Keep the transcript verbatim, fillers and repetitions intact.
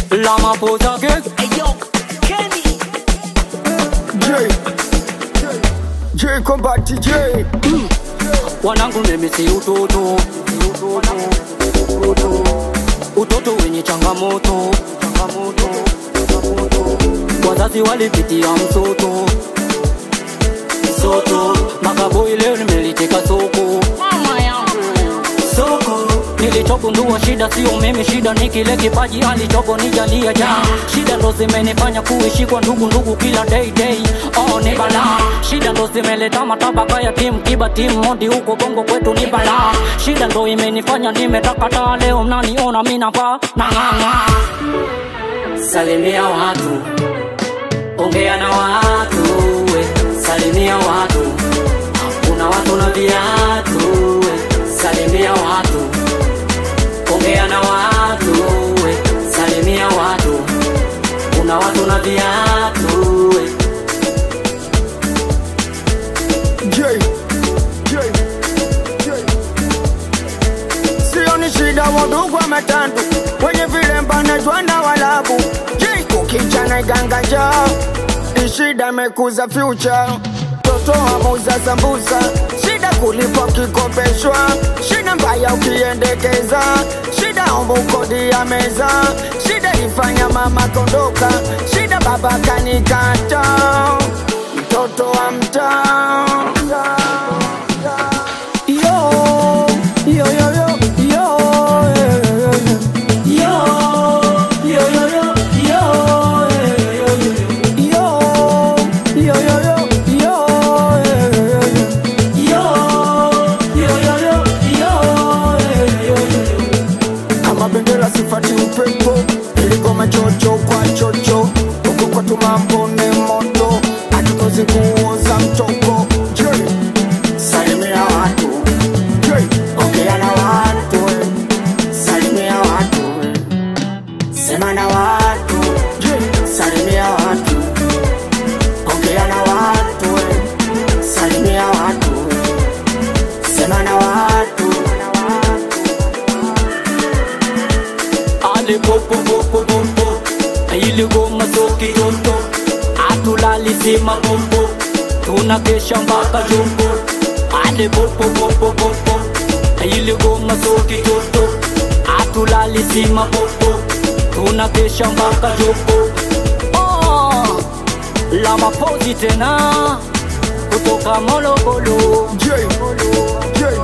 Lama Pota Gig. Hey yo, Kenny. J J Combat J mm. Wanangu mimi si utoto, utoto, utoto, utoto wenye changamoto, changamoto, changamoto. Wazazi walipitia msoto, msoto. Makaboi leo nimeliteka soko, mama yangu soko. Nilichogundua shida sio mimi, shida ni kile kipaji alichopo nijalia jana. Shida ndo zimenifanya kuishi kwa ndugu ndugu kila day day. Oh ni bala. Shida ndo zimeleta matabaka ya timu kiba timu modi huko bongo kwetu ni bala. Shida ndo imenifanya nimetakata leo mnaniona mimi napa na nganga. Salimia watu, ongea na watu, we. Salimia watu, kuna watu na viatu, we. Salimia watu, ongea na watu, we. Salimia watu, kuna watu na viatu, we. J J J sioni shida wadugu wa matandu wenye vilemba na jwana walabu. J kukichana iganga njao ishida mekuza future. Toto wa muza sambusa shida kulipo kikopeshwa. Shida mbaya ukiendekeza shida ombu kodi ya meza. Shida ifanya mama kondoka shida baba kanikata mtoto wa mtaa. Yo yo yo yo yo yo yo yo yo sifati upepo iligoma chocho kwa chocho huku kwa tumambo ne moto atukozi kuoza mtoko. J salimia watu, J ongea na watu, salimia watu, sema na watu, J salimia watu, ongea na watu, salimia watu, sema na watu. Ale popo popo popo, ile goma soki toto. Atulali sima popo, tunakesha mpaka jumbo. Ale popo popo popo, ile goma soki toto. Atulali sima popo, tunakesha mpaka jumbo. Oh, Lama Pozi tena kutoka Morogoro. J J